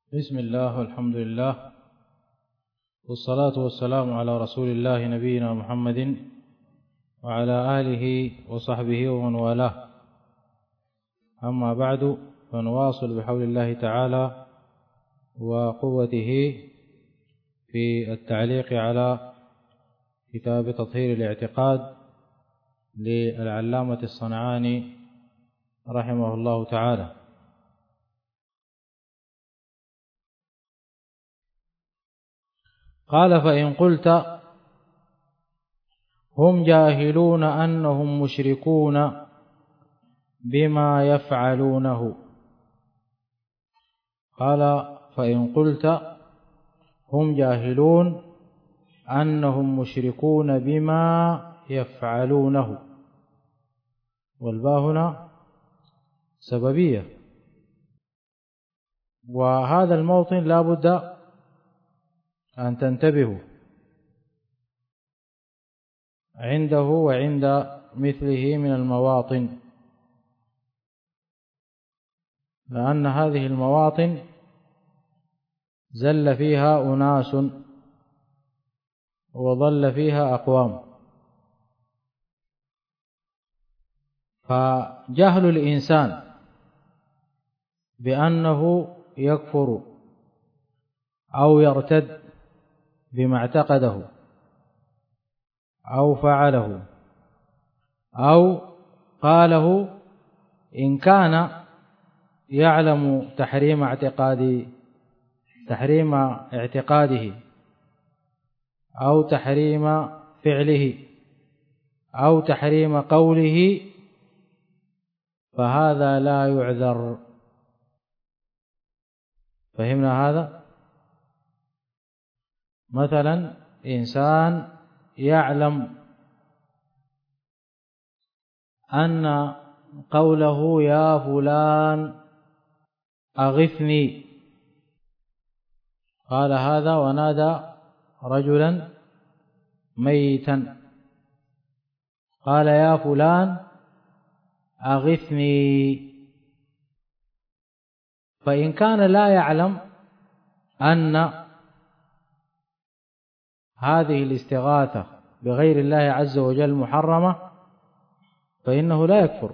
بسم الله والحمد لله والصلاة والسلام على رسول الله نبينا محمد وعلى آله وصحبه ومن والاه. أما بعد، فنواصل بحول الله تعالى وقوته في التعليق على كتاب تطهير الاعتقاد للعلامة الصنعاني رحمه الله تعالى. قال: فإن قلت هم جاهلون أنهم مشركون بما يفعلونه. قال: فإن قلت هم جاهلون أنهم مشركون بما يفعلونه، والباء هنا سببية، وهذا الموطن لا بد أن تنتبهوا عنده وعند مثله من المواطن، لأن هذه المواطن زل فيها أناس وضل فيها أقوام. فجهل الإنسان بأنه يكفر أو يرتد بما اعتقده أو فعله أو قاله، إن كان يعلم تحريم اعتقاده أو تحريم فعله أو تحريم قوله، فهذا لا يعذر. فهمنا هذا؟ مثلا إنسان يعلم أن قوله يا فلان أغثني، قال هذا ونادى رجلا ميتا، قال يا فلان أغثني. فإن كان لا يعلم أن هذه الاستغاثة بغير الله عز وجل محرمة، فإنه لا يكفر.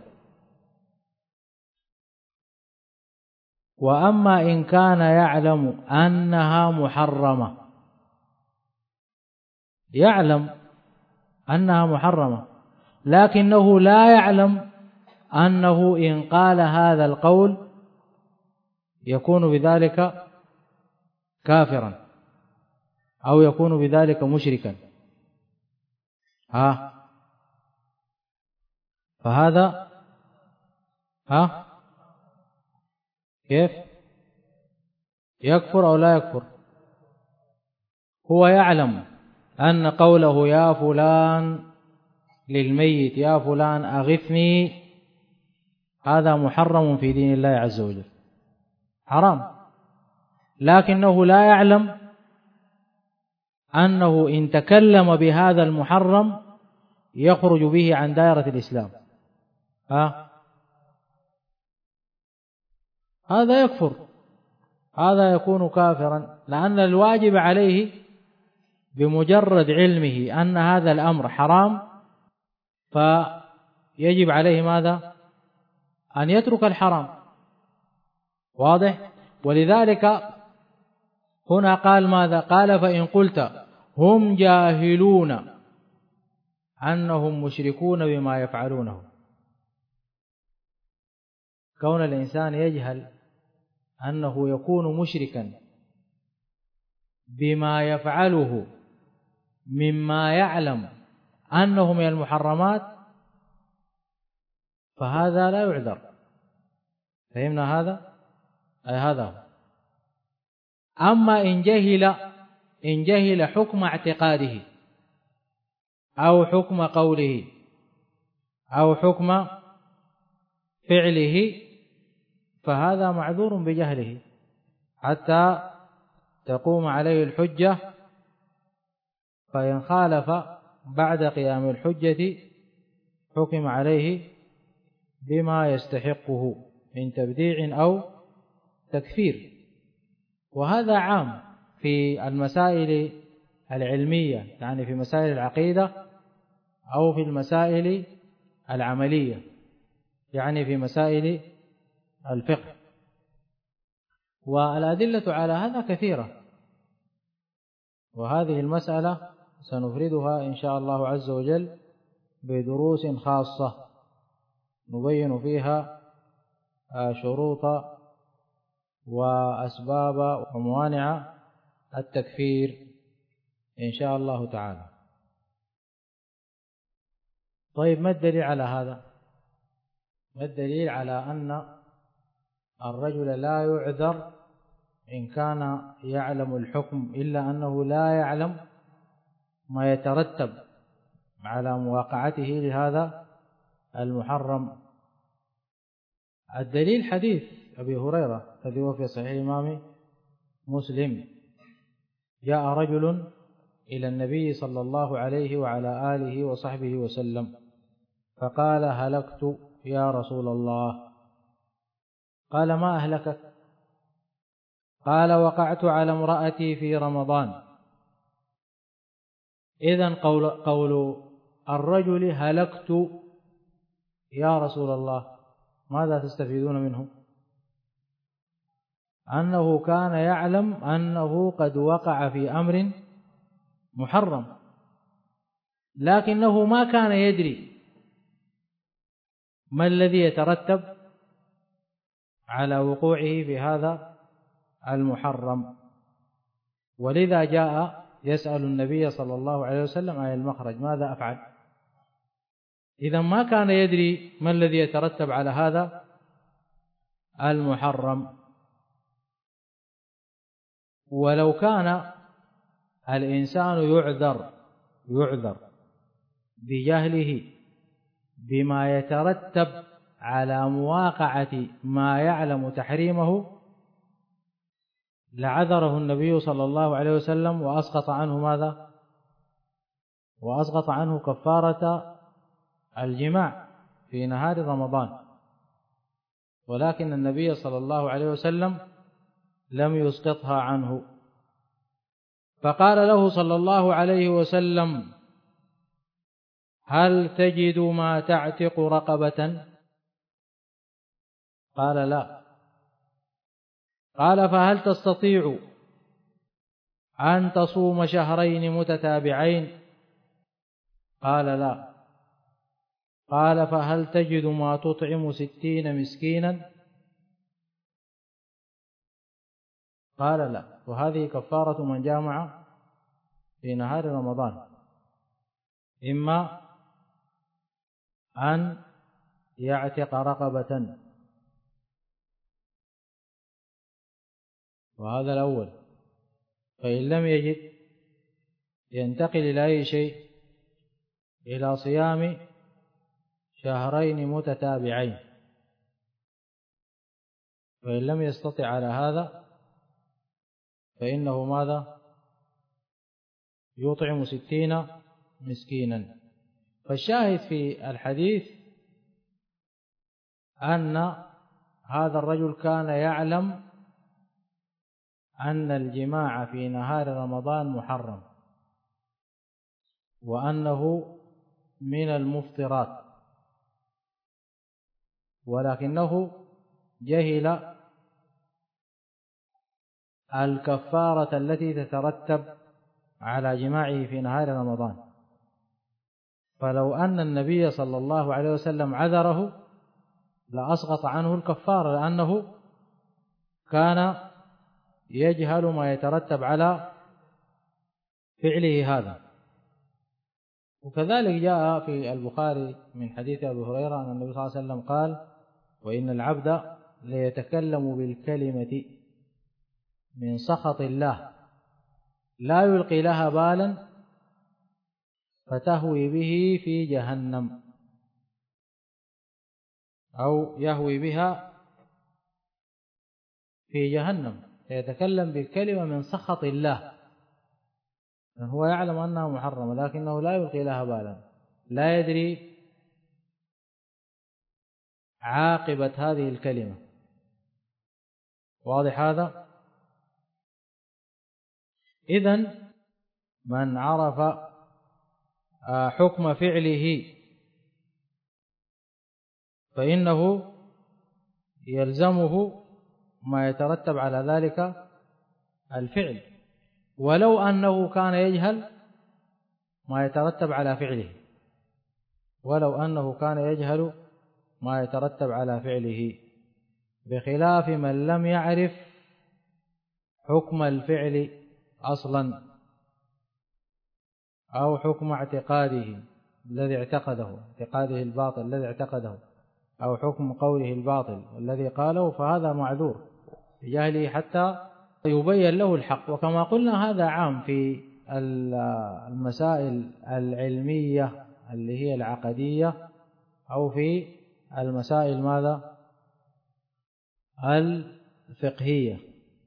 وأما إن كان يعلم أنها محرمة، يعلم أنها محرمة لكنه لا يعلم أنه إن قال هذا القول يكون بذلك كافرا أو يكون بذلك مشركا، فهذا كيف يكفر أو لا يكفر؟ هو يعلم أن قوله يا فلان للميت يا فلان أغثني هذا محرم في دين الله عز وجل، حرام، لكنه لا يعلم أنه إن تكلم بهذا المحرم يخرج به عن دائرة الإسلام، هذا يكفر، هذا يكون كافرا، لأن الواجب عليه بمجرد علمه أن هذا الأمر حرام فيجب عليه ماذا؟ أن يترك الحرام. واضح؟ ولذلك هنا قال ماذا؟ قال: فإن قلت هم جاهلون أنهم مشركون بما يفعلونه. كون الإنسان يجهل أنه يكون مشركا بما يفعله مما يعلم أنه من المحرمات، فهذا لا يعذر. فهمنا هذا؟ أي هذا هو. أما إن جهل حكم اعتقاده أو حكم قوله أو حكم فعله، فهذا معذور بجهله حتى تقوم عليه الحجة، فإن خالف بعد قيام الحجة حكم عليه بما يستحقه من تبديع أو تكفير. وهذا عام في المسائل العلمية، يعني في مسائل العقيدة، أو في المسائل العملية، يعني في مسائل الفقه. والأدلة على هذا كثيرة، وهذه المسألة سنفردها إن شاء الله عز وجل بدروس خاصة نبين فيها شروط وأسباب وموانع التكفير إن شاء الله تعالى. طيب، ما الدليل على هذا؟ ما الدليل على أن الرجل لا يعذر إن كان يعلم الحكم إلا أنه لا يعلم ما يترتب على مواقعته لهذا المحرم؟ الدليل حديث أبي هريرة الذي هو في صحيح الإمام مسلم: جاء رجل إلى النبي صلى الله عليه وعلى آله وصحبه وسلم فقال: هلكت يا رسول الله. قال: ما أهلكك؟ قال: وقعت على امرأتي في رمضان. إذن قول الرجل هلكت يا رسول الله ماذا تستفيدون منه؟ أنه كان يعلم أنه قد وقع في أمر محرم، لكنه ما كان يدري ما الذي يترتب على وقوعه في هذا المحرم، ولذا جاء يسأل النبي صلى الله عليه وسلم عن المخرج: ماذا أفعل؟ إذا ما كان يدري ما الذي يترتب على هذا المحرم. ولو كان الإنسان يعذر بجهله بما يترتب على مواقعة ما يعلم تحريمه لعذره النبي صلى الله عليه وسلم وأسقط عنه ماذا؟ وأسقط عنه كفارة الجماع في نهار رمضان، ولكن النبي صلى الله عليه وسلم لم يسقطها عنه، فقال له صلى الله عليه وسلم: هل تجد ما تعتق رقبة؟ قال: لا. قال: فهل تستطيع أن تصوم شهرين متتابعين؟ قال: لا. قال: فهل تجد ما تطعم 60 مسكينا؟ قال: لا. وهذه كفارة من جامع في نهار رمضان: إما أن يعتق رقبة، وهذا الأول، فإن لم يجد ينتقل إلى أي شيء؟ إلى صيام شهرين متتابعين، فإن لم يستطع على هذا فإنه ماذا؟ يطعم 60 مسكينا. فالشاهد في الحديث أن هذا الرجل كان يعلم أن الجماع في نهار رمضان محرم، وأنه من المفطرات، ولكنه جهل الكفارة التي تترتب على جماعه في نهار رمضان. فلو أن النبي صلى الله عليه وسلم عذره لأسقط عنه الكفارة، لأنه كان يجهل ما يترتب على فعله هذا. وكذلك جاء في البخاري من حديث أبي هريرة أن النبي صلى الله عليه وسلم قال: وإن العبد ليتكلم بالكلمة من سخط الله لا يلقي لها بالا فتهوي به في جهنم، أو يهوي بها في جهنم. يتكلم بالكلمة من سخط الله، هو يعلم أنها محرمة لكنه لا يلقي لها بالا، لا يدري عاقبة هذه الكلمة. واضح هذا؟ إذن من عرف حكم فعله فإنه يلزمه ما يترتب على ذلك الفعل، ولو أنه كان يجهل ما يترتب على فعله، ولو أنه كان يجهل ما يترتب على فعله، بخلاف من لم يعرف حكم الفعل أصلا أو حكم اعتقاده الذي اعتقده، اعتقاده الباطل الذي اعتقده، أو حكم قوله الباطل الذي قاله، فهذا معذور بجهله حتى يبين له الحق. وكما قلنا هذا عام في المسائل العلمية اللي هي العقدية، أو في المسائل ماذا الفقهية.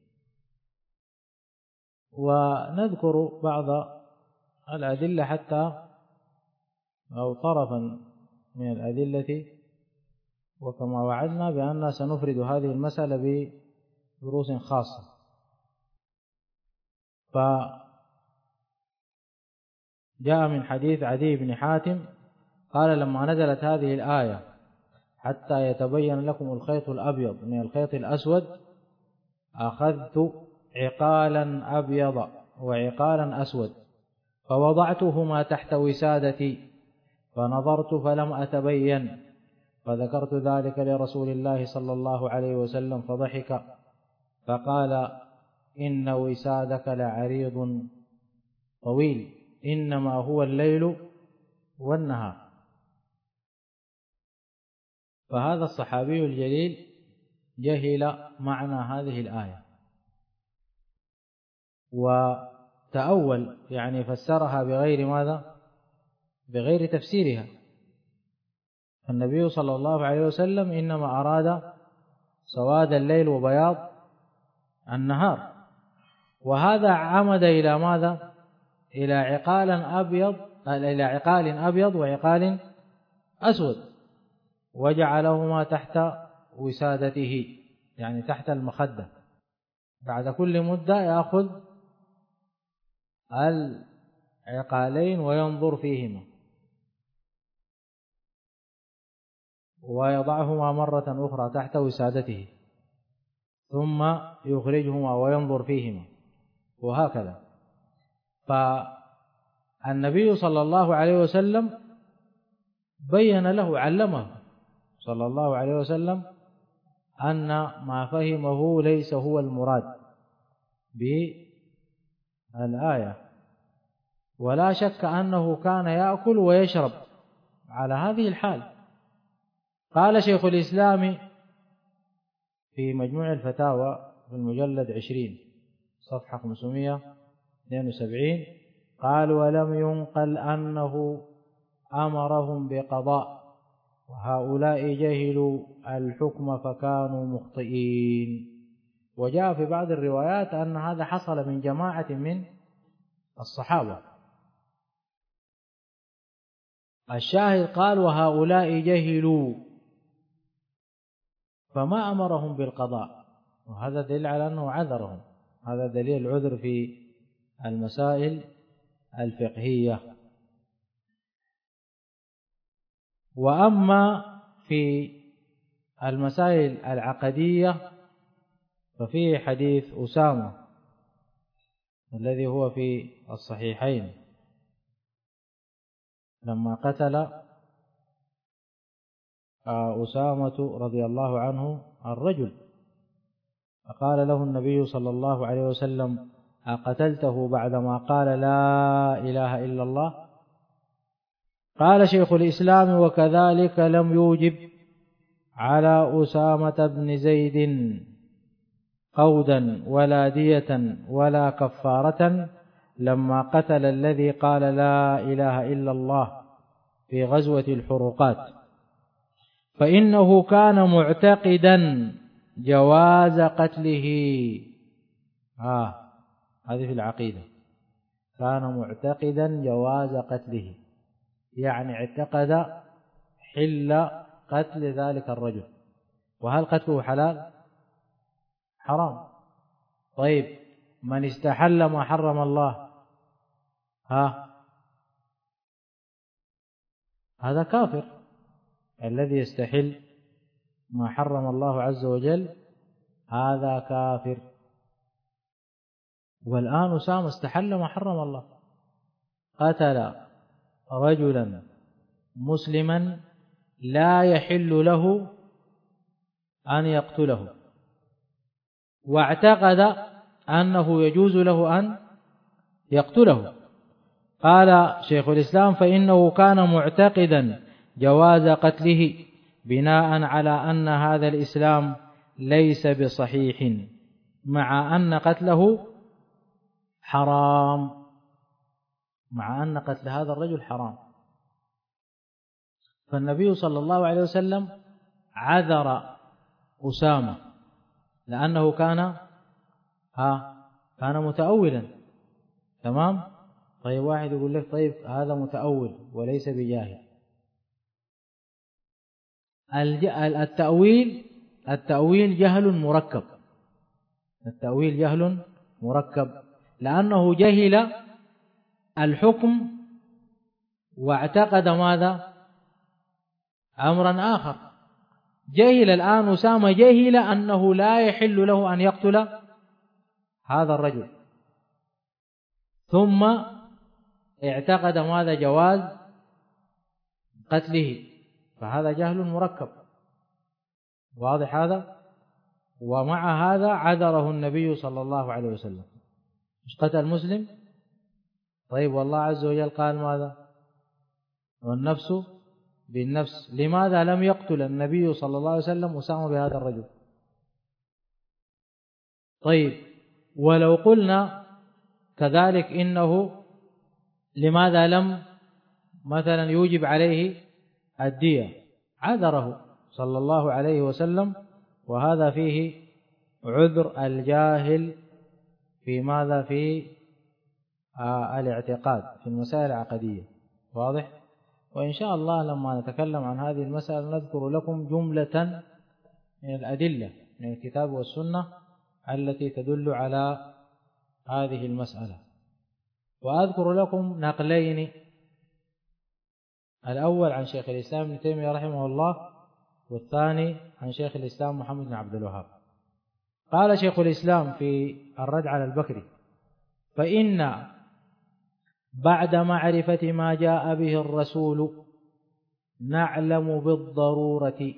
ونذكر بعض الأدلة حتى أو طرفا من الأدلة، وكما وعدنا بأننا سنفرد هذه المسألة بدروس خاصة. فجاء من حديث عدي بن حاتم قال لما نزلت هذه الآية حتى يتبين لكم الخيط الأبيض من الخيط الأسود أخذت عقالا أبيض وعقالا أسود فوضعتهما تحت وسادتي فنظرت فلم أتبين، فذكرت ذلك لرسول الله صلى الله عليه وسلم فضحك فقال إن وسادك لعريض طويل إنما هو الليل والنهار. فهذا الصحابي الجليل جهل معنى هذه الآية وتأول، يعني فسرها بغير ماذا؟ بغير تفسيرها. النبي صلى الله عليه وسلم إنما أراد سواد الليل وبياض النهار، وهذا عمد إلى ماذا؟ إلى عقال أبيض وعقال أسود، وجعلهما تحت وسادته يعني تحت المخدة، بعد كل مدة يأخذ العقالين وينظر فيهما ويضعهما مرة أخرى تحت وسادته ثم يخرجهما وينظر فيهما وهكذا. فالنبي صلى الله عليه وسلم بين له، علمه صلى الله عليه وسلم أن ما فهمه ليس هو المراد بالآية، ولا شك أنه كان يأكل ويشرب على هذه الحال. قال شيخ الإسلام في مجموع الفتاوى في المجلد 20 صفحة 572 قال ولم ينقل أنه أمرهم بقضاء وهؤلاء جهلوا الحكم فكانوا مخطئين. وجاء في بعض الروايات أن هذا حصل من جماعة من الصحابة. الشاهد قال وهؤلاء جهلوا فما أمرهم بالقضاء، وهذا دليل على أنه عذرهم، هذا دليل العذر في المسائل الفقهية. وأما في المسائل العقدية ففيه حديث أسامة الذي هو في الصحيحين لما قتل أسامة رضي الله عنه الرجل، فقال له النبي صلى الله عليه وسلم أقتلته بعدما قال لا إله إلا الله؟ قال شيخ الإسلام وكذلك لم يوجب على أسامة بن زيد قودا ولا دية ولا كفارة لما قتل الذي قال لا إله إلا الله في غزوة الحروقات، فإنه كان معتقدا جواز قتله. هذه في العقيدة، كان معتقدا جواز قتله، يعني اعتقد حل قتل ذلك الرجل. وهل قتله حلال؟ حرام. طيب من استحل ما حرم الله هذا كافر. الذي يستحل ما حرم الله عز وجل هذا كافر. والآن أسامة استحل ما حرم الله، قتل رجلا مسلما لا يحل له أن يقتله، واعتقد أنه يجوز له أن يقتله. قال شيخ الإسلام: فإنه كان معتقدا جواز قتله بناء على أن هذا الإسلام ليس بصحيح، مع أن قتله حرام، مع أن قتل هذا الرجل حرام. فالنبي صلى الله عليه وسلم عذر أسامة لأنه كان متأولا. تمام. طيب واحد يقول لك طيب هذا متأول وليس بجاهل. التأويل جهل مركب، التأويل جهل مركب، لأنه جهل الحكم واعتقد ماذا؟ أمرا آخر. جهل الآن أسامة، جهل أنه لا يحل له أن يقتل هذا الرجل، ثم اعتقد ماذا؟ جواز قتله، فهذا جهل مركب. واضح هذا؟ ومع هذا عذره النبي صلى الله عليه وسلم. مش قتل مسلم؟ طيب والله عز وجل قال ماذا؟ والنفس بالنفس. لماذا لم يقتل النبي صلى الله عليه وسلم أسامة بهذا الرجل؟ طيب ولو قلنا كذلك إنه لماذا لم مثلا يوجب عليه الدية؟ عذره صلى الله عليه وسلم، وهذا فيه عذر الجاهل في ماذا؟ في الاعتقاد في المسائل العقدية. واضح؟ وإن شاء الله لما نتكلم عن هذه المسألة نذكر لكم جملة من الأدلة من الكتاب والسنة التي تدل على هذه المسألة. وأذكر لكم نقلين، الأول عن شيخ الإسلام ابن تيمية رحمه الله، والثاني عن شيخ الإسلام محمد بن عبد الوهاب. قال شيخ الإسلام في الرد على البكري: فإن بعد معرفة ما جاء به الرسول نعلم بالضرورة.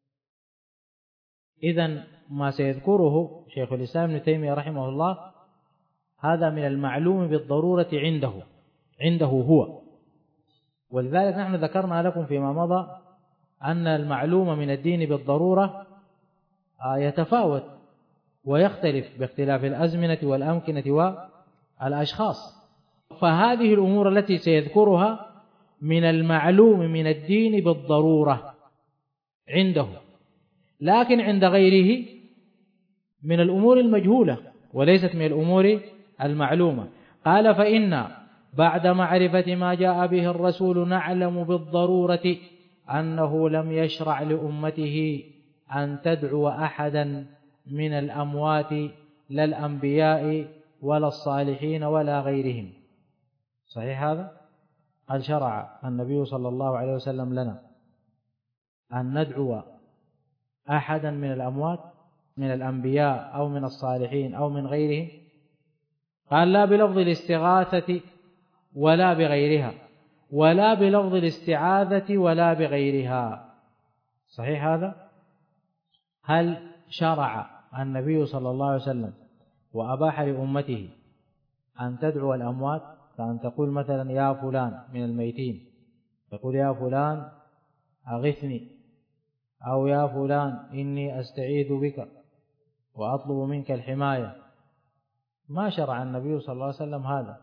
إذن ما سيذكره شيخ الإسلام ابن تيمية رحمه الله هذا من المعلوم بالضرورة عنده هو. ولذلك نحن ذكرنا لكم فيما مضى أن المعلوم من الدين بالضرورة يتفاوت ويختلف باختلاف الأزمنة والأمكنة والأشخاص. فهذه الأمور التي سيذكرها من المعلوم من الدين بالضرورة عنده، لكن عند غيره من الأمور المجهولة وليست من الأمور المعلومة. قال: فإن بعد معرفة ما جاء به الرسول نعلم بالضرورة أنه لم يشرع لأمته أن تدعو أحدا من الأموات لا الأنبياء ولا الصالحين ولا غيرهم. صحيح هذا؟ هل شرع النبي صلى الله عليه وسلم لنا أن ندعو أحدا من الأموات من الأنبياء أو من الصالحين أو من غيرهم؟ قال: لا بلفظ الاستغاثة ولا بغيرها، ولا بلفظ الاستعاذة ولا بغيرها. صحيح هذا؟ هل شرع النبي صلى الله عليه وسلم وأباح لأمته أن تدعو الأموات، كأن تقول مثلا يا فلان من الميتين، تقول يا فلان أغثني، أو يا فلان إني أستعيذ بك وأطلب منك الحماية؟ ما شرع النبي صلى الله عليه وسلم هذا.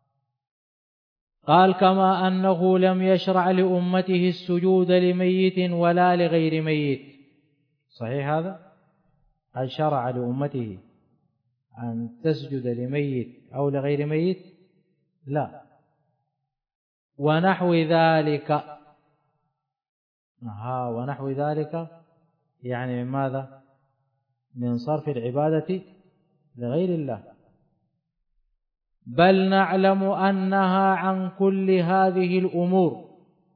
قال: كما أنه لم يشرع لأمته السجود لميت ولا لغير ميت. صحيح هذا؟ هل شرع لأمته أن تسجد لميت أو لغير ميت؟ لا. ونحو ذلك، ونحو ذلك يعني من ماذا؟ من صرف العبادة لغير الله. بل نعلم أنها عن كل هذه الأمور،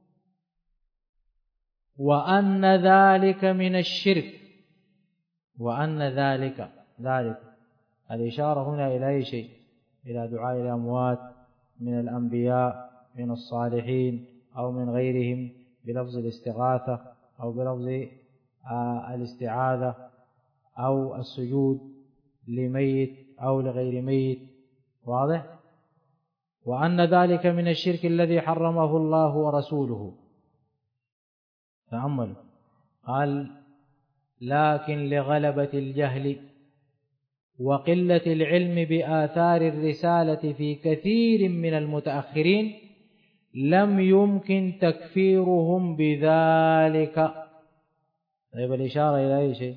وأن ذلك من الشرك، وأن ذلك الإشارة هنا إلى أي شيء؟ إلى دعاء الأموات من الأنبياء من الصالحين أو من غيرهم بلفظ الاستغاثة أو بلفظ الاستعاذة أو السجود لميت أو لغير ميت. واضح؟ وأن ذلك من الشرك الذي حرمه الله ورسوله. تأمل، قال لكن لغلبة الجهل وقلة العلم بآثار الرسالة في كثير من المتأخرين لم يمكن تكفيرهم بذلك. طيب الإشارة إلى أي شيء؟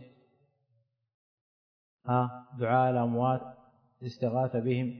دعاء الأموات، الاستغاثة بهم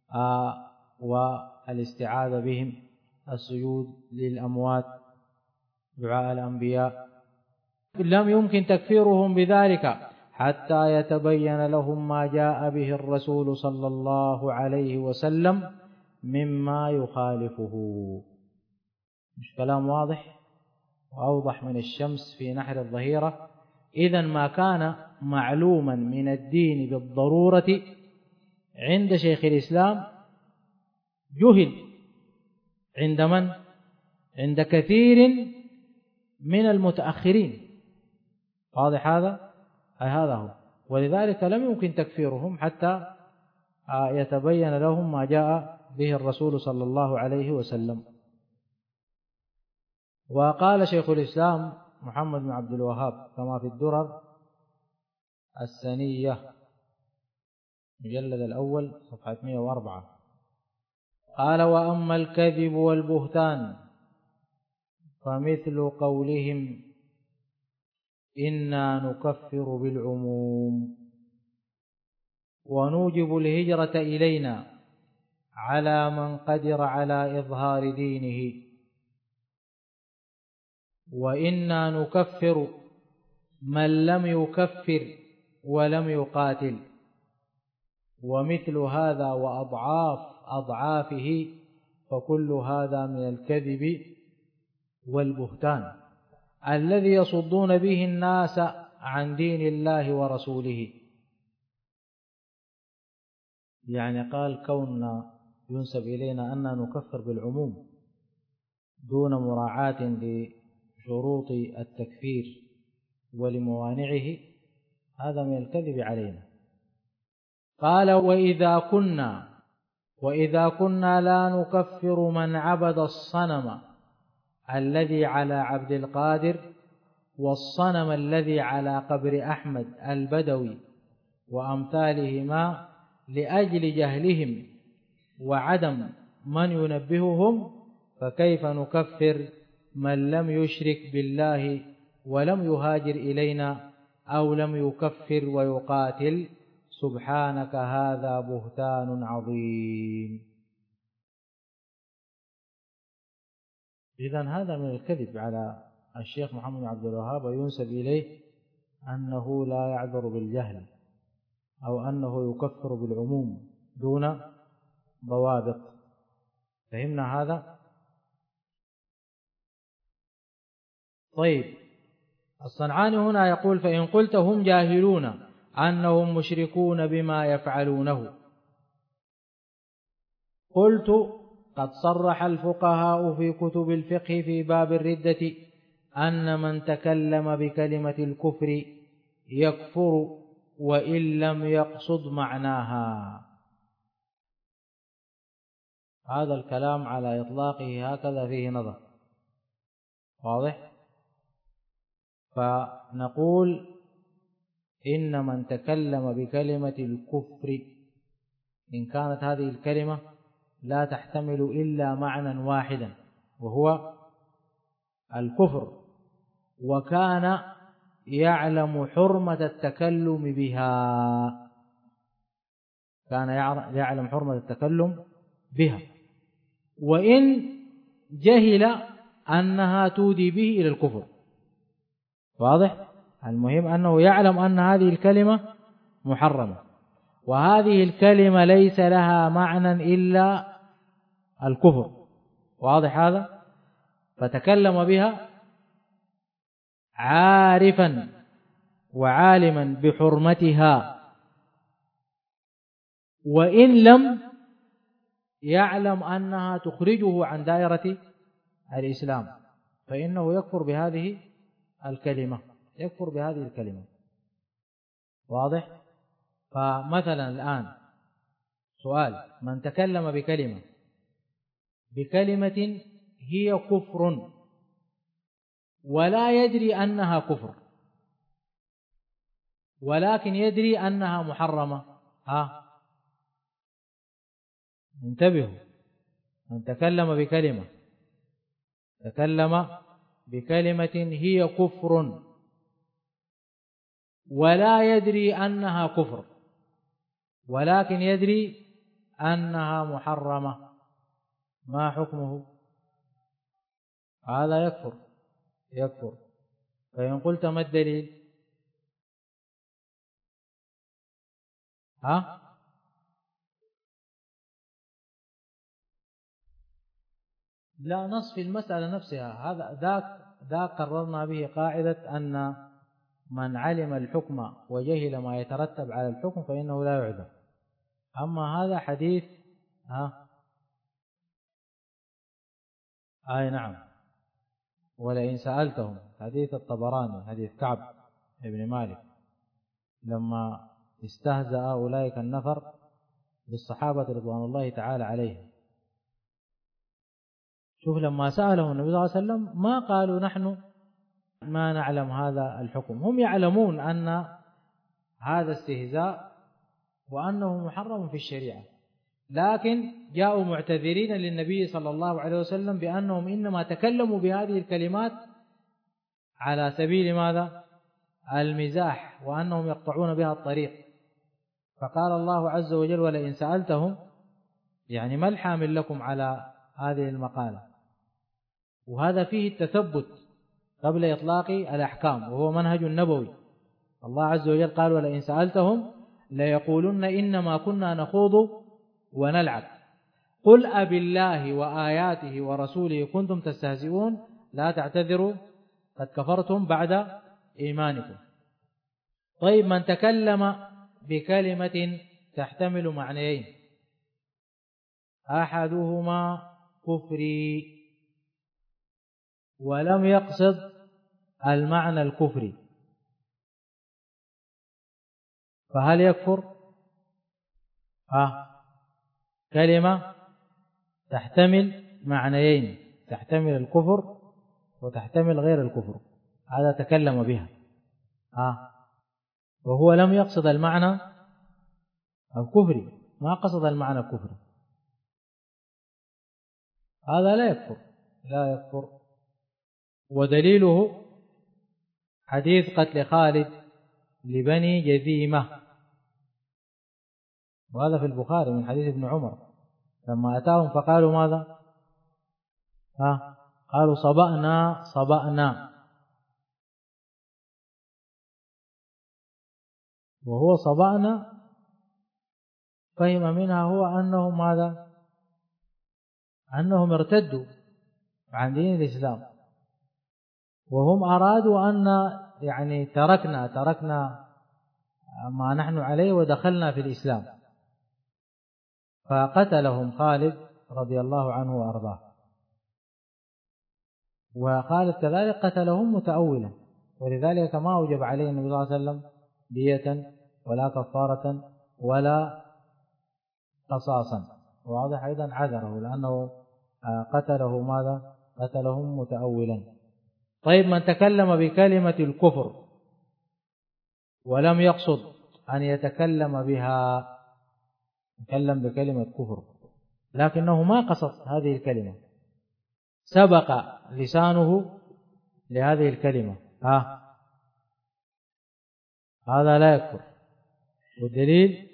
والاستعاذة بهم، السجود للأموات، دعاء الأنبياء، لم يمكن تكفيرهم بذلك حتى يتبين لهم ما جاء به الرسول صلى الله عليه وسلم مما يخالفه. مش كلام واضح وأوضح من الشمس في نحر الظهيرة؟ إذن ما كان معلوما من الدين بالضرورة عند شيخ الإسلام جهل عند من؟ عند كثير من المتأخرين. واضح هذا؟ هذا هو. ولذلك لم يمكن تكفيرهم حتى يتبين لهم ما جاء به الرسول صلى الله عليه وسلم. وقال شيخ الإسلام محمد بن عبد الوهاب كما في الدرر السنية مجلد الأول صفحة 104، قال وأما الكذب والبهتان فمثل قولهم إنا نكفر بالعموم ونوجب الهجرة إلينا على من قدر على إظهار دينه، وإنا نكفر من لم يكفر ولم يقاتل، ومثل هذا وأضعافه فكل هذا من الكذب والبهتان الذي يصدون به الناس عن دين الله ورسوله. يعني قال كوننا ينسب إلينا أننا نكفر بالعموم دون مراعاة لشروط التكفير ولموانعه، هذا من الكذب علينا. قال وإذا كنا لا نكفر من عبد الصنم الذي على عبد القادر والصنم الذي على قبر أحمد البدوي وأمثالهما لأجل جهلهم وعدم من ينبههم، فكيف نكفر من لم يشرك بالله ولم يهاجر إلينا أو لم يكفر ويقاتل؟ سبحانك هذا بهتان عظيم. إذن هذا من الكذب على الشيخ محمد عبد الوهاب، وينسب إليه أنه لا يعذر بالجهل أو أنه يكفر بالعموم دون ضوابط. فهمنا هذا؟ طيب، الصنعاني هنا يقول فإن قلت هم جاهلون أنهم مشركون بما يفعلونه، قلت قد صرح الفقهاء في كتب الفقه في باب الردة أن من تكلم بكلمة الكفر يكفر وإن لم يقصد معناها. هذا الكلام على إطلاقه هكذا فيه نظر. واضح؟ فنقول إن من تكلم بكلمة الكفر إن كانت هذه الكلمة لا تحتمل إلا معنى واحدا وهو الكفر، وكان يعلم حرمة التكلم بها، كان يعلم حرمة التكلم بها، وإن جهل أنها تودي به إلى الكفر. واضح؟ المهم أنه يعلم أن هذه الكلمة محرمة، وهذه الكلمة ليس لها معنى إلا الكفر، واضح هذا؟ فتكلم بها عارفا وعالما بحرمتها، وإن لم يعلم أنها تخرجه عن دائرة الإسلام فإنه يكفر بهذه الكلمة، يكفر بهذه الكلمة، واضح؟ فمثلا الآن سؤال: من تكلم بكلمة هي كفر ولا يدري أنها كفر ولكن يدري أنها محرمة، انتبهوا، من تكلم بكلمة هي كفر ولا يدري أنها كفر ولكن يدري أنها محرمة، ما حكمه؟ هذا يكفر. فإن قلت ما الدليل؟ لا نص في المسألة نفسها، هذا ذاك قررنا به قاعدة أن من علم الحكم وجهل ما يترتب على الحكم فإنه لا يعذر. أما هذا حديث نعم، ولئن سألتهم، حديث الطبراني، حديث كعب بن مالك لما استهزأ أولئك النفر بالصحابة رضوان الله تعالى عليهم. شوف لما سألهم النبي صلى الله عليه وسلم ما قالوا نحن ما نعلم هذا الحكم، هم يعلمون أن هذا استهزاء وأنه محرم في الشريعة، لكن جاءوا معتذرين للنبي صلى الله عليه وسلم بأنهم إنما تكلموا بهذه الكلمات على سبيل ماذا؟ المزاح، وأنهم يقطعون بها الطريق. فقال الله عز وجل: ولئن سألتهم، يعني ما الحامل لكم على هذه المقالة؟ وهذا فيه التثبت قبل إطلاق الأحكام، وهو منهج النبوي. الله عز وجل قال: ولئن سألتهم ليقولن إنما كنا نخوض ونلعب قل أبي الله وآياته ورسوله كنتم تستهزئون لا تعتذروا قد كفرتم بعد إيمانكم. طيب، من تكلم بكلمة تحتمل معنيين: أحدهما كفري ولم يقصد المعنى الكفري، فهل يكفر؟ كلمة تحتمل معنيين، تحتمل الكفر وتحتمل غير الكفر، هذا تكلم بها وهو لم يقصد المعنى الكفري، ما قصد المعنى الكفري، هذا لا يكفر. ودليله حديث قتل خالد لبني جذيمة، وهذا في البخاري من حديث ابن عمر لما أتاهم فقالوا ماذا؟ قالوا صبأنا، وهو صبأنا فهم منها هو أنهم ماذا؟ أنهم ارتدوا عن دين الإسلام، وهم أرادوا أن يعني تركنا ما نحن عليه ودخلنا في الإسلام، فقتلهم خالد رضي الله عنه وأرضاه. وخالد كذلك قتلهم متأولا، ولذلك ما أوجب عليه النبي صلى الله عليه وسلم دية ولا كفارة ولا قصاصا، واضح؟ أيضا عذره لأنه قتله ماذا؟ قتلهم متأولا. طيب، من تكلم بكلمة الكفر ولم يقصد أن يتكلم بها، تكلم بكلمة كفر لكنه ما قصد هذه الكلمة، سبق لسانه لهذه الكلمة، هذا لا يكفر. والدليل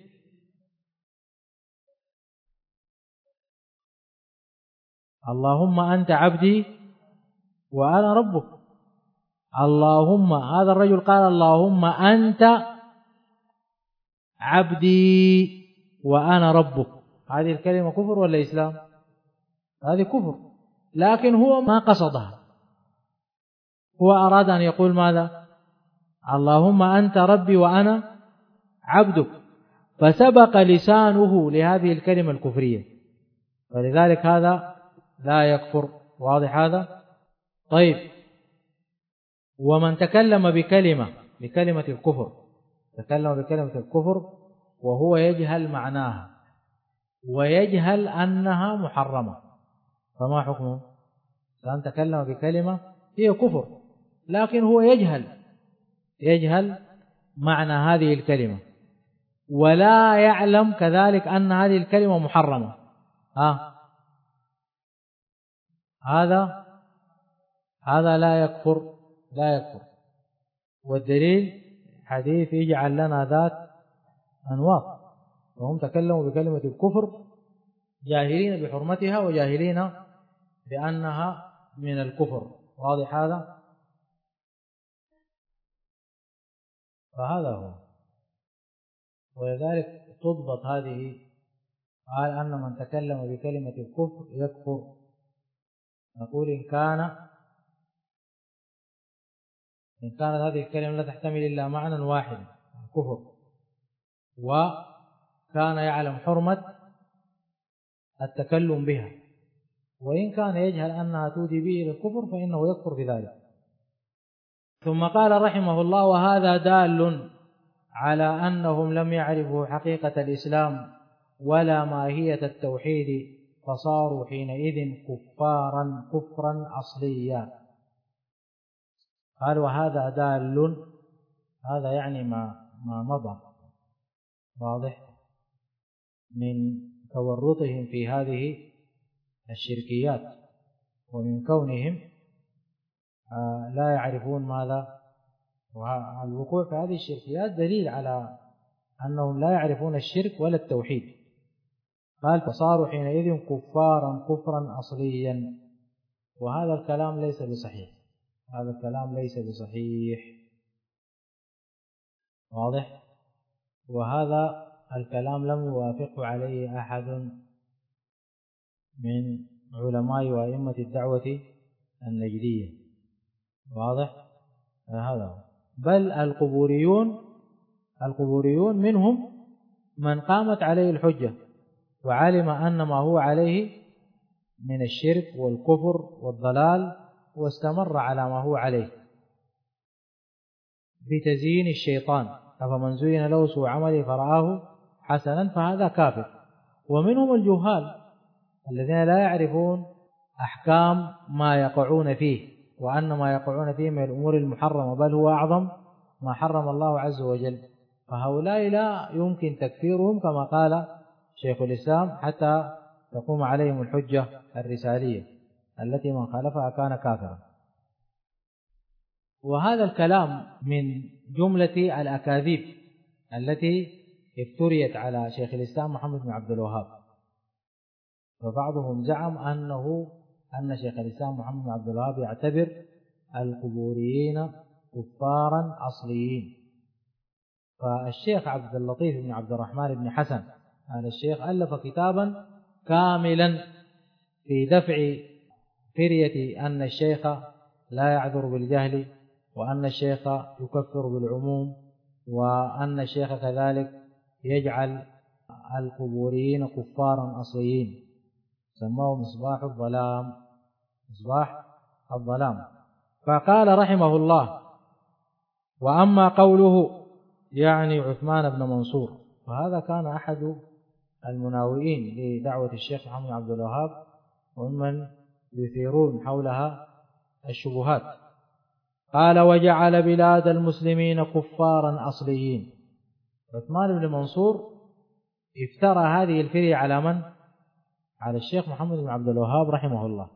اللهم أنت عبدي وأنا ربك. اللهم، هذا الرجل قال اللهم أنت عبدي وأنا ربك، هذه الكلمة كفر ولا إسلام؟ هذه كفر، لكن هو ما قصدها، هو أراد أن يقول ماذا؟ اللهم أنت ربي وأنا عبدك، فسبق لسانه لهذه الكلمة الكفرية، ولذلك هذا لا يكفر. واضح هذا؟ طيب، ومن تكلم بكلمة الكفر، تكلم بكلمة الكفر وهو يجهل معناها ويجهل أنها محرمة، فما حكمه؟ فأن تكلم بكلمة هي كفر لكن هو يجهل معنى هذه الكلمة ولا يعلم كذلك أن هذه الكلمة محرمة، هذا لا يكفر. والدليل حديث يجعل لنا ذات أنواط، وهم تكلموا بكلمة الكفر جاهلين بحرمتها وجاهلين بأنها من الكفر. واضح هذا؟ فهذا هو، ولذلك تضبط هذه، قال أن من تكلم بكلمة الكفر يكفر. نقول إن كانت هذه الكلمة لا تحتمل إلا معنى واحد الكفر، وكان يعلم حرمة التكلم بها، وإن كان يجهل أنها تودي به إلى الكفر فإنه يكفر بذلك. ثم قال رحمه الله: وهذا دال على أنهم لم يعرفوا حقيقة الإسلام ولا ماهية التوحيد، فصاروا حينئذ كفرا أصليا. قال وهذا دال، هذا يعني ما مضى، واضح، من تورطهم في هذه الشركيات ومن كونهم لا يعرفون ماذا، والوقوع في هذه الشركيات دليل على أنهم لا يعرفون الشرك ولا التوحيد. قال فصاروا حينئذ كفرا أصليا، وهذا الكلام ليس بصحيح، هذا الكلام ليس بصحيح، واضح. وهذا الكلام لم يوافقه عليه أحد من علماء وأئمة الدعوة النجدية، واضح هذا. بل القبوريون منهم من قامت عليه الحجة وعلم أن ما هو عليه من الشرك والكفر والضلال واستمر على ما هو عليه بتزيين الشيطان، أفمن زين له سوء عمله فرآه حسنا فهذا كافر. ومنهم الجهال الذين لا يعرفون أحكام ما يقعون فيه، وأن ما يقعون فيه من الأمور المحرمة بل هو أعظم ما حرم الله عز وجل، فهؤلاء لا يمكن تكفيرهم كما قال شيخ الإسلام حتى تقوم عليهم الحجة الرسالية التي من خالفها كان كافرا. وهذا الكلام من جملة الأكاذيب التي افتريت على شيخ الإسلام محمد بن عبد الوهاب، وبعضهم زعم أن شيخ الإسلام محمد بن عبد الوهاب يعتبر القبوريين كفارا أصليين. فالشيخ عبد اللطيف بن عبد الرحمن بن حسن هذا الشيخ ألف كتابا كاملا في دفع فرية أن الشيخ لا يعذر بالجهل، وأن الشيخ يكفر بالعموم، وأن الشيخ كذلك يجعل القبوريين كفارا أصليين، سماه مصباح الظلام. فقال رحمه الله: وأما قوله يعني عثمان بن منصور، وهذا كان أحد المناوئين لدعوة الشيخ محمد عبد الوهاب ومن يثيرون حولها الشبهات. قال: وجعل بلاد المسلمين كفارا أصليين. عثمان بن منصور افترى هذه الفرية على من؟ على الشيخ محمد بن عبد الوهاب رحمه الله.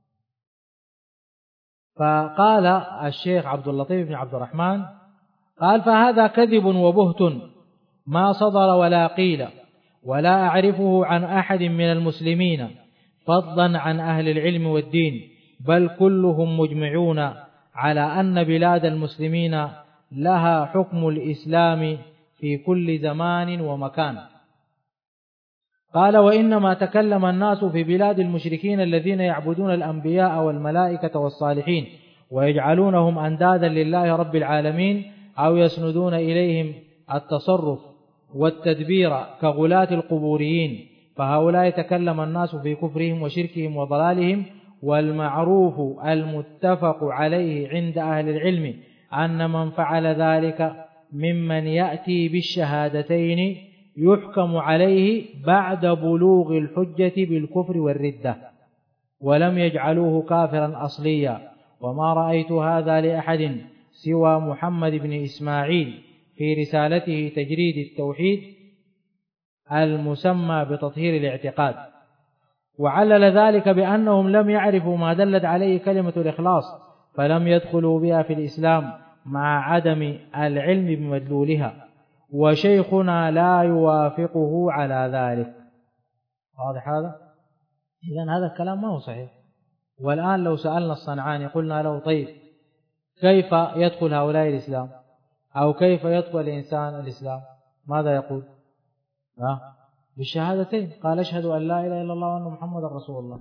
فقال الشيخ عبد اللطيف بن عبد الرحمن قال: فهذا كذب وبهت ما صدر ولا قيل، ولا أعرفه عن أحد من المسلمين فضلا عن أهل العلم والدين، بل كلهم مجمعون على أن بلاد المسلمين لها حكم الإسلام في كل زمان ومكان. قال: وإنما تكلم الناس في بلاد المشركين الذين يعبدون الأنبياء والملائكة والصالحين ويجعلونهم أندادا لله رب العالمين أو يسندون إليهم التصرف والتدبير كغلاة القبوريين، فهؤلاء تكلم الناس في كفرهم وشركهم وضلالهم. والمعروف المتفق عليه عند أهل العلم أن من فعل ذلك ممن يأتي بالشهادتين يحكم عليه بعد بلوغ الحجة بالكفر والردة، ولم يجعلوه كافرا أصليا. وما رأيت هذا لأحد سوى محمد بن إسماعيل في رسالته تجريد التوحيد المسمى بتطهير الاعتقاد، وعلل ذلك بأنهم لم يعرفوا ما دلت عليه كلمة الإخلاص فلم يدخلوا بها في الإسلام مع عدم العلم بمدلولها، وشيخنا لا يوافقه على ذلك. واضح هذا؟ إذن هذا الكلام ما هو صحيح. والآن لو سألنا الصنعاني قلنا له: طيب كيف يدخل هؤلاء الإسلام، أو كيف يدخل الإنسان الإسلام؟ ماذا يقول؟ بالشهادتين. قال: أشهد أن لا إله إلا الله وأن محمد رسول الله.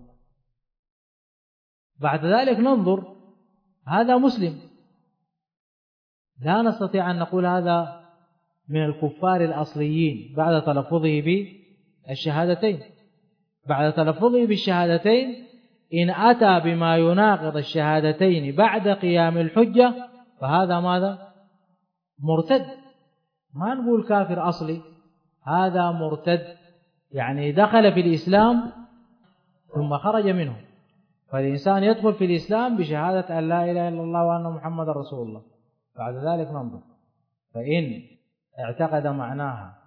بعد ذلك ننظر هذا مسلم، لا نستطيع أن نقول هذا من الكفار الأصليين بعد تلفظه بالشهادتين. بعد تلفظه بالشهادتين إن أتى بما يناقض الشهادتين بعد قيام الحجة فهذا ماذا؟ مرتد. ما نقول كافر أصلي، هذا مرتد، يعني دخل في الإسلام ثم خرج منه. فالإنسان يدخل في الإسلام بشهادة أن لا إله إلا الله وأن محمد رسول الله. بعد ذلك ننظر، فإن اعتقد معناها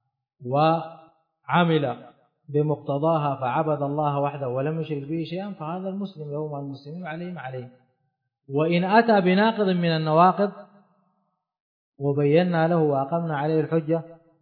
وعمل بمقتضاها فعبد الله وحده ولم يشرك به شيئا فهذا المسلم له ما المسلمين عليهم عليه. وإن أتى بناقض من النواقض وبينا له وأقمنا عليه الحجة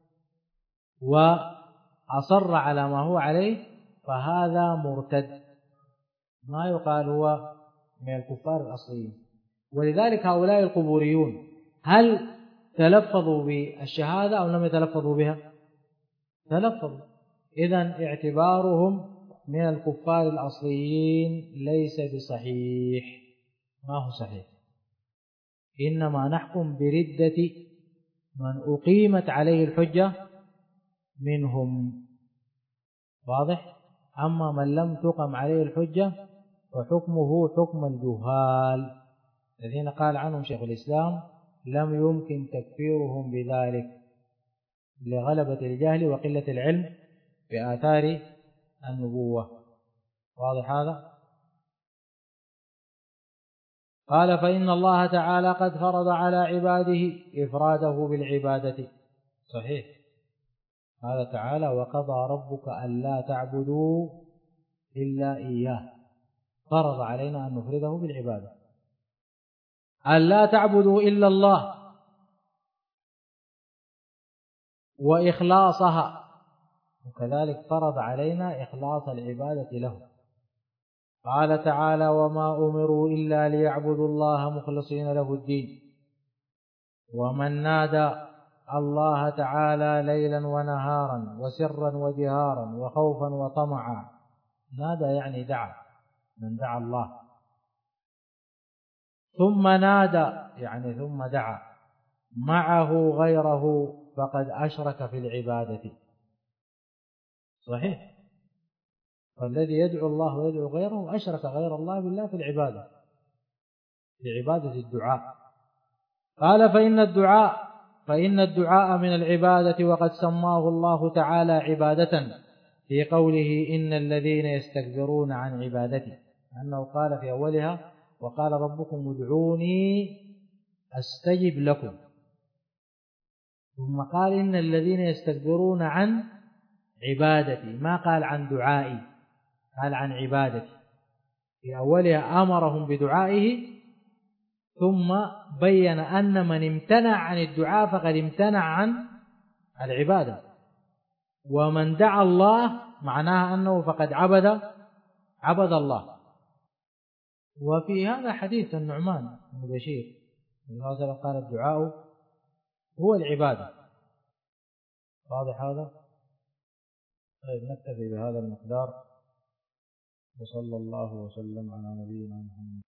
وأصر على ما هو عليه فهذا مرتد، ما يقال هو من الكفار الأصليين. ولذلك هؤلاء القبوريون هل تلفظوا بالشهادة أو لم يتلفظوا بها؟ تلفظوا. إذن اعتبارهم من الكفار الأصليين ليس بصحيح، ما هو صحيح. إنما نحكم بردة من أقيمت عليه الحجة منهم. واضح؟ أما من لم تقم عليه الحجة فحكمه حكم الجهال الذين قال عنهم شيخ الإسلام لم يمكن تكفيرهم بذلك لغلبة الجهل وقلة العلم بآثار النبوة. واضح هذا؟ قال: فإن الله تعالى قد فرض على عباده إفراده بالعبادة. صحيح، قال تعالى: وقضى ربك ألا تعبدوا إلا إياه. فرض علينا أن نفرده بالعبادة، ألا تعبدوا إلا الله وإخلاصها، وكذلك فرض علينا إخلاص العبادة له. قال تعالى: وما أمروا إلا ليعبدوا الله مخلصين له الدين. ومن نادى الله تعالى ليلا ونهارا وسرا وجهارا وخوفا وطمعا، نادى يعني دعا، من دعا الله، ثم نادى يعني ثم دعا معه غيره فقد أشرك في العبادة. صحيح، فالذي يدعو الله ويدعو غيره أشرك غير الله بالله في العبادة، في عبادة الدعاء. قال: فإن الدعاء من العبادة، وقد سماه الله تعالى عبادة في قوله: إن الذين يستكبرون عن عبادتي، أنه قال في أولها: وقال ربكم ادعوني أستجب لكم، ثم قال: إن الذين يستكبرون عن عبادتي، ما قال عن دعائي، قال عن عبادتي. في أولها أمرهم بدعائه، ثم بين أن من امتنع عن الدعاء فقد امتنع عن العبادة، ومن دعا الله معناها أنه فقد عبد الله. وفي هذا حديث النعمان بن بشير صلى الله عليه وسلم قال: الدعاء هو العبادة. واضح هذا؟ طيب نكتفي بهذا المقدار، وصلى الله وسلم على نبينا محمد.